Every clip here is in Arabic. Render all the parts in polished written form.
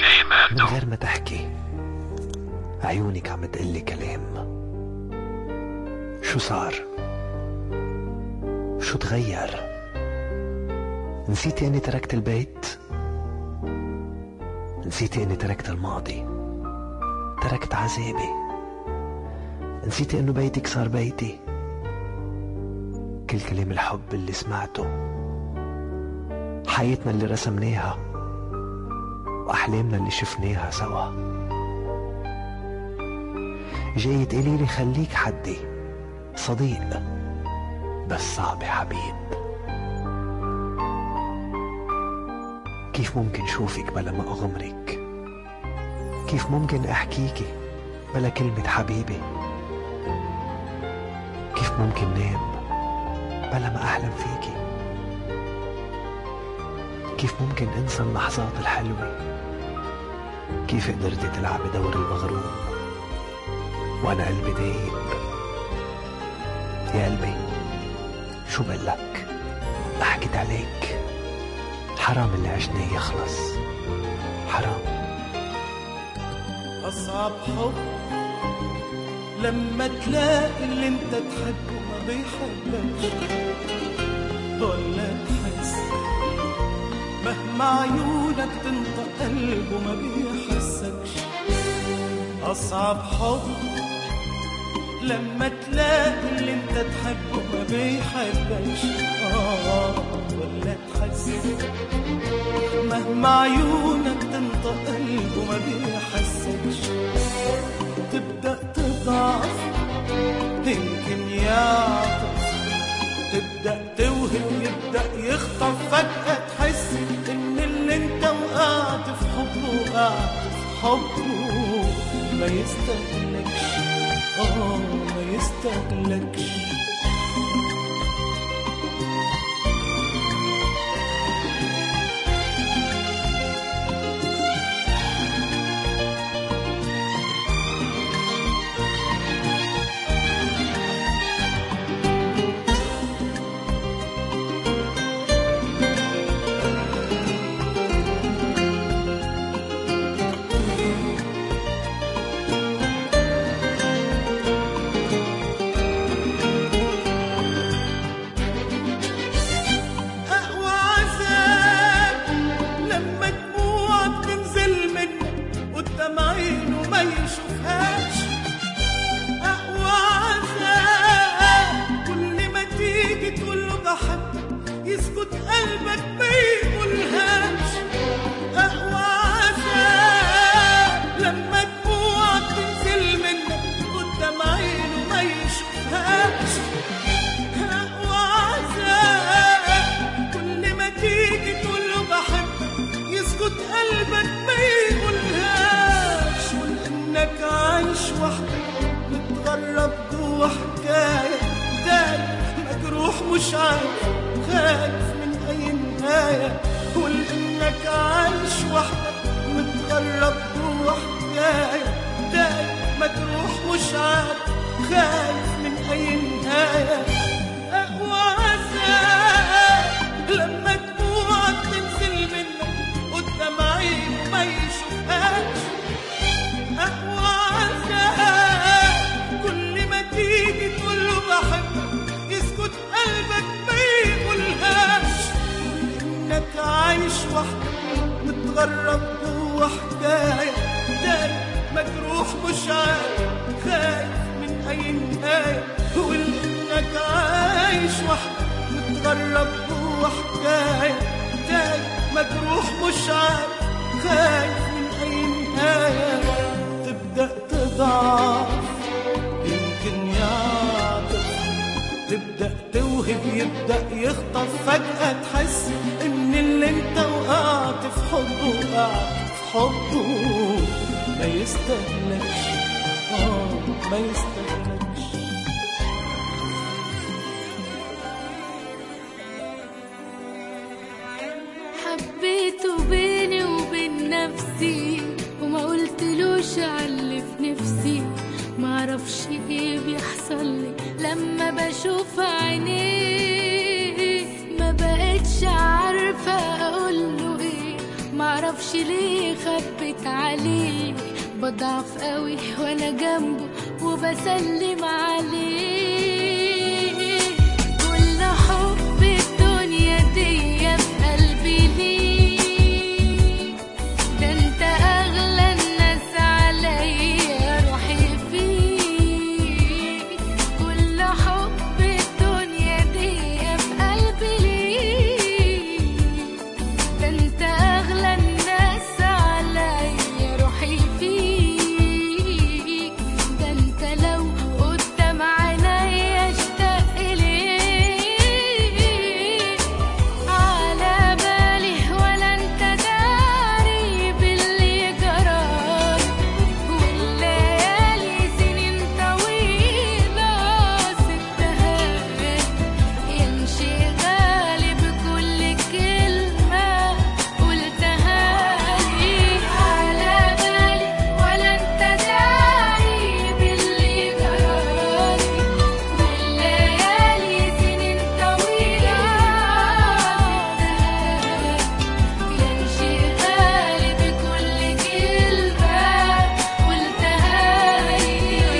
من غير ما تحكي عيونك عم تقلي كلام. شو صار؟ شو تغير؟ نسيتي اني تركت البيت؟ نسيتي اني تركت الماضي؟ تركت عذابي؟ نسيتي انه بيتك صار بيتي؟ كل كلام الحب اللي سمعته، حياتنا اللي رسمناها، وأحلامنا اللي شفناها سوا، جاي تقوليلي خليك حدي صديق بس صعب حبيب. كيف ممكن شوفك بلا ما أغمرك؟ كيف ممكن أحكيكي بلا كلمة حبيبي؟ كيف ممكن نام بلا ما أحلم فيكي؟ كيف ممكن انسى اللحظات الحلوة؟ كيف قدرتي تلعبي دور المغروم وانا قلبي دايب؟ يا قلبي شو بقلك؟ ضحكت عليك، حرام اللي عشناه يخلص، حرام. أصعب حب لما تلاقي اللي انت تحبه ما بيحبكش، ولا تحس مهما عيونك تنطق قلبه ما بيحسكش. أصعب حب لما تلاقي اللي انت تحبه ما بيحبكش، ولا تحس مهما عيونك تنطق قلبه ما بيحسكش. تبدأ تضعف يمكن يعطف، تبدأ توهم يبدأ يخطف، فجأة تحس ان اللي انت وقعت في حبه وقعت في حبه ما يستهلكش، ما يستهلكش. مش عارف خايف من أي نهاية، ولأنك عايش وحدك متغرب جوا حكاية دايق مجروح مش عارف خايف من أي نهاية. أقوى عذاب لما دموعك تنزل منك قدام عينه ما يشوفهاش. أقوى عذاب كل ما تيجي تقوله بحبك يسكت قلبك ما يقولهاش، وإنك عايش وحدك متغرب جوا حكاية دايق مجروح مش عارف خايف من أي نهاية، وإنك عايش وحدك متغرب جوا حكاية دايق مجروح مش عارف خايف من أي نهاية. تبدأ تضعف يمكن يعطف، تبدأ توهب يبدأ يخطف، فجأة تحس إن اللي انت وقعت في حبه وقعت في حبه ما يستهلكش، ما يستهلكش. حبيته بيني وبين نفسي وما قلتلوش عاللي في نفسي، معرفش ايه بيحصل لي لما بشوف عينيه، ما بقتش عارفة اقوله ايه، معرفش معرفش ليه خبت عليه، بضعف قوي وانا جنبه وبسلم عليه. كل حب الدنيا دي في قلبي ليه، ده انت اغلى الناس عليا روحي فيك. كل حب الدنيا دي في قلبي ليه، ده انت اغلى الناس عليا روحي فيك. ده انت لو قدام عينيا اشتاق ليك، على بالي ولا انت داري باللي جرالي، والليالي سنين طويلة سبتها يمشي غالي بكل كلمة قلتها لي. على بالي ولا انت داري باللي جرالي، والليالي سنين طويلة سبتها يمشي غالي بكل كلمة قلتها لي.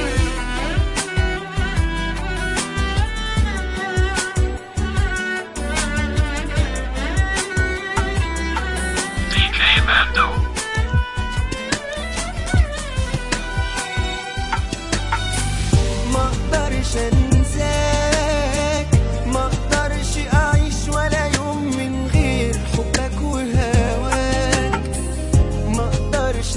ما اقدرش انساك، ما اقدرش اعيش ولا يوم من غير حبك وهواك. ما اقدرش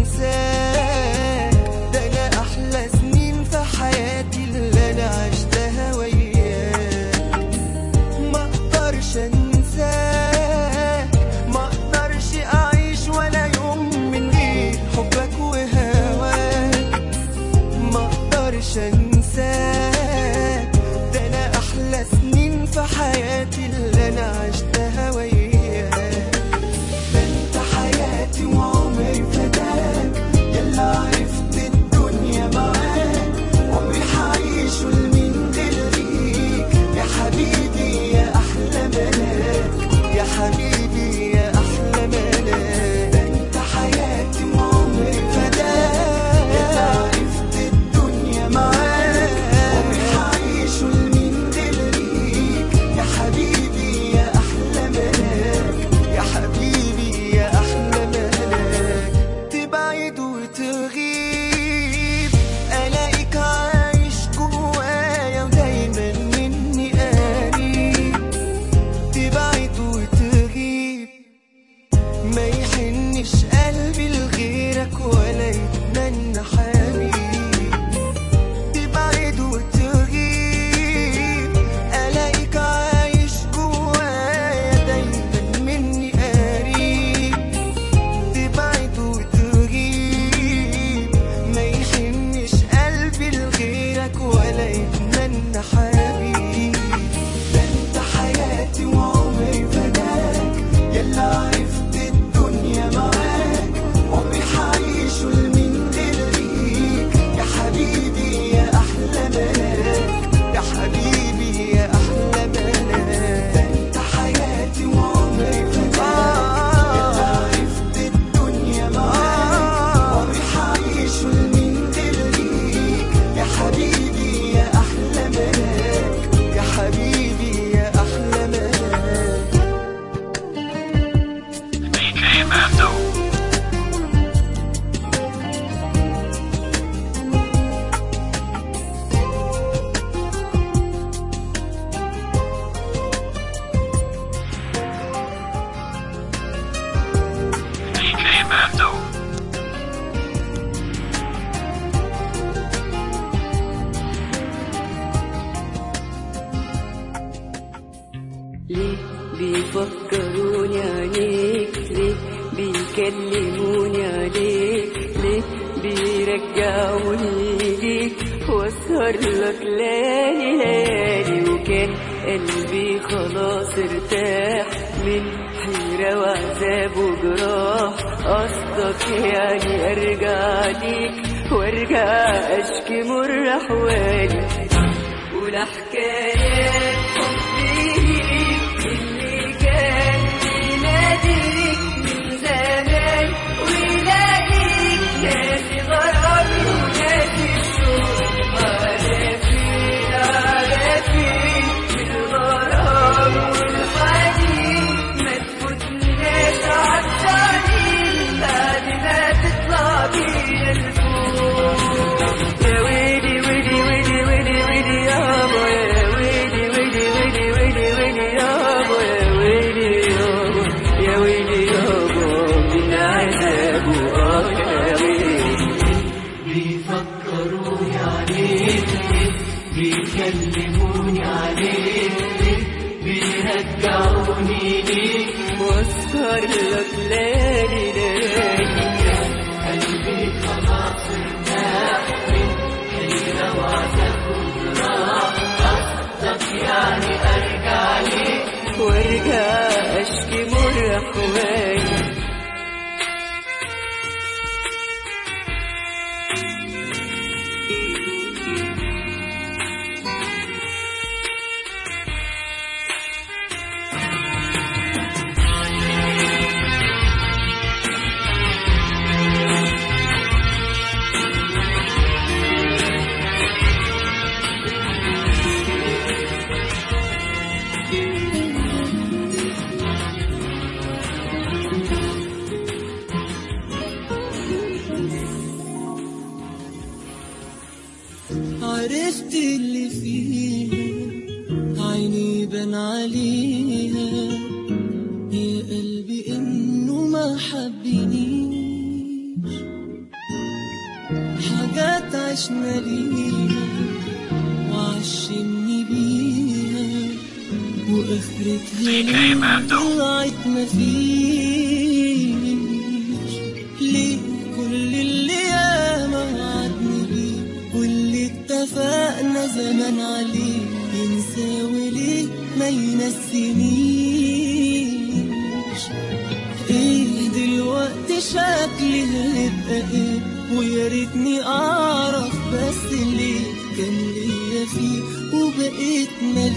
انساك، ده انا احلى سنين في حياتي اللي انا عشتها وياك. ما اقدرش انساك، ما اقدرش اعيش ولا يوم من غير حبك وهواك. ما اقدرش انساك، ده انا احلى سنين في حياتي اللي انا عشتها وياك. ده انت حياتي وعمري فداك، يلا عرفت الدنيا معاك. عمري حعيشه لمين غير ليك، يا حبيبي يا احلى ملاك، يا حبيبي يا احلى ملاك. ده انت حياتي وعمري فداك، يلا عرفت الدنيا معاك. عمري حعيشه لمين غير ليك، يا حبيبي يا احلى ملاك، يا حبيبي يا احلى ملاك. تبعد وتغيب الاقيك عايش جوايا ودايما مني قريب. تبعد وتغيب ما يحنش قلبي لغيرك ولا يتمنى حبيب. تبعد وتغيب الاقيك عايش جوايا دايما مني قريب. تبعد وتغيب ما يحنش قلبي لغيرك ولا يتمنى حبيب. ده انت حياتي وعمري فداك، يلا عرفت الدنيا معاك. عمري حعيشه لمين غير ليك، يا حبيبي يا احلى ملاك، يا حبيبي يا احلى ملاك. ده انت حياتي وعمري فداك، يلا عرفت الدنيا معاك. عمري حعيشه لمين غير ليك، يا حبيبي يا احلى ملاك، يا حبيبي يا احلى ملاك. ليه بيفكروني عليك، ليه بيكلموني عليك، ليه بيرجعوني ليك واسهر لك ليالي ليالي. وكان قلبي خلاص ارتاح من حيرة وعذاب وجراح. قصدك يعني ارجع ليك وارجع اشكي مر احوالي، ولا حكايات حبي اللي كان بيناديك من زمان. رجعوني ليك واسهر لك ليالي ليالي. كان قلبي خلاص ارتاح من حيرة وعذاب وجراح، قصدك يعني ارجع ليك وارجع اشكي مر احوالي. عرفت اللي فيها عيني بان عليها يا قلبي انه ما حبنيش، حاجات عشنا ليها وعشمني بيها واخرتها طلعت مفيش. ليه كل اللي ياما وعدني بيه واللي اتفقنا زمان عليه ينسى وليه ما ينسينيش؟ ايه دلوقتي شكلي هيبقى ايه؟ ويا ريتني اعرف بس ليه كان ليا فيه وبقيت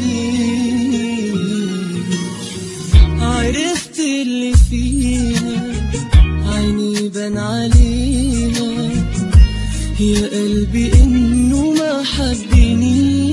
مليش. عرفت اللي فيها عيني بان عليها يا قلبي انه ما حبنيش.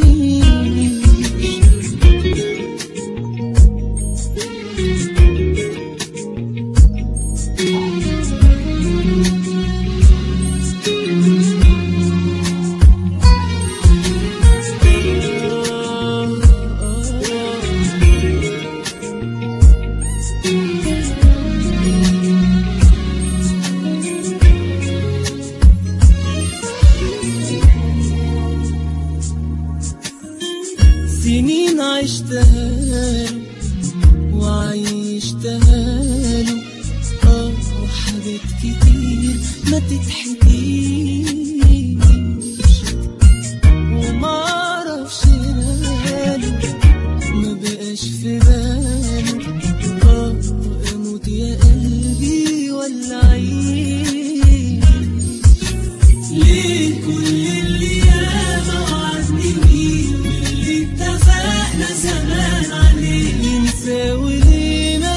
سنين عشتها وعيشتها له وحاجات كتير ما تتحكيش ومعرفش ماله ما بقاش في باله اموت يا قلبي ولا عيش. ليه كل اللي ياما وعدني بيه واللي اتفقنا زمان عليه ينسى وليه ما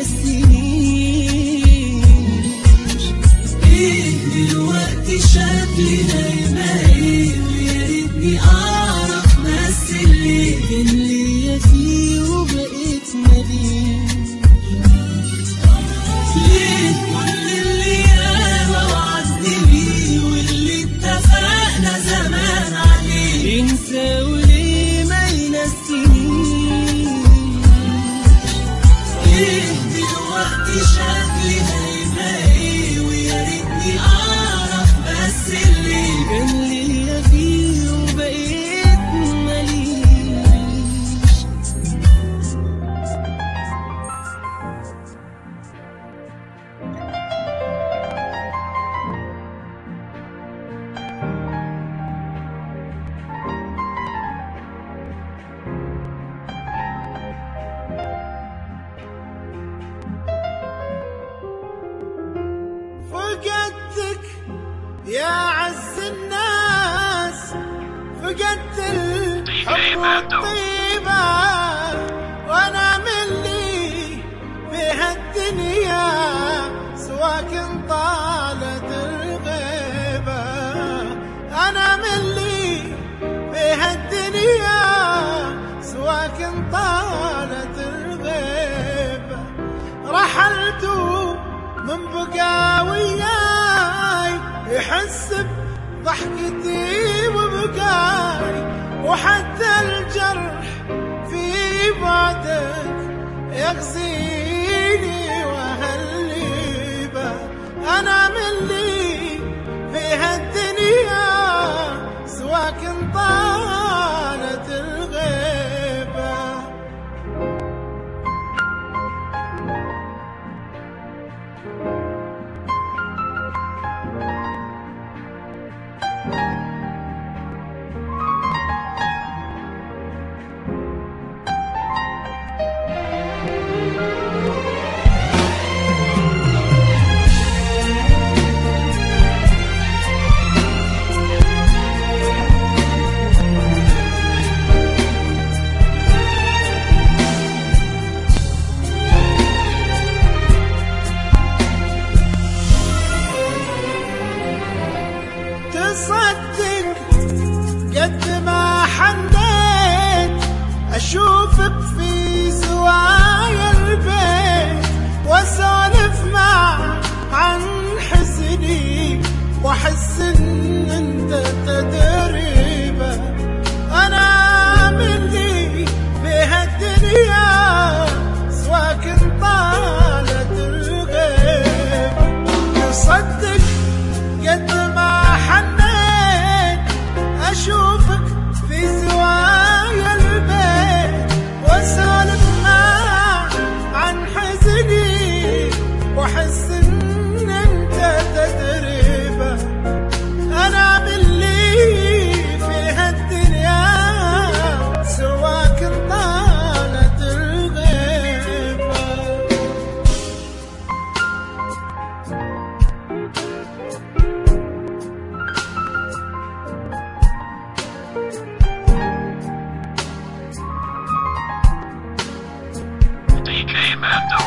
ينسينيش؟ ايه دلوقتي شكلي هيبقى ايه؟ ويا ريتني اعرف بس اللي كان ليا فيه وبقيت مليش. ليه كل اللي ياما وعدني بيه واللي اتفقنا زمان عليه ينسى وليه ما ينسينيش؟ ايه دلوقتي شكلي هيبقى ايه؟ ويا ريتني اعرف بس اللي كان ليا فيه وبقيت مليش. فقدتك يا عز الناس، فقدت الحب والطيبة، وانا من لي في هالدنيا سواك طالت الغيبة. انا من لي في هالدنيا سواك طالت الغيبة. رحلت من بقى وياي يحس بضحكتي وبقاي، وحتى الجرح في بعدك يغزيني وهالليبة. أنا من لي في هالدنيا سواك طالت الغيبة. Mad Dog.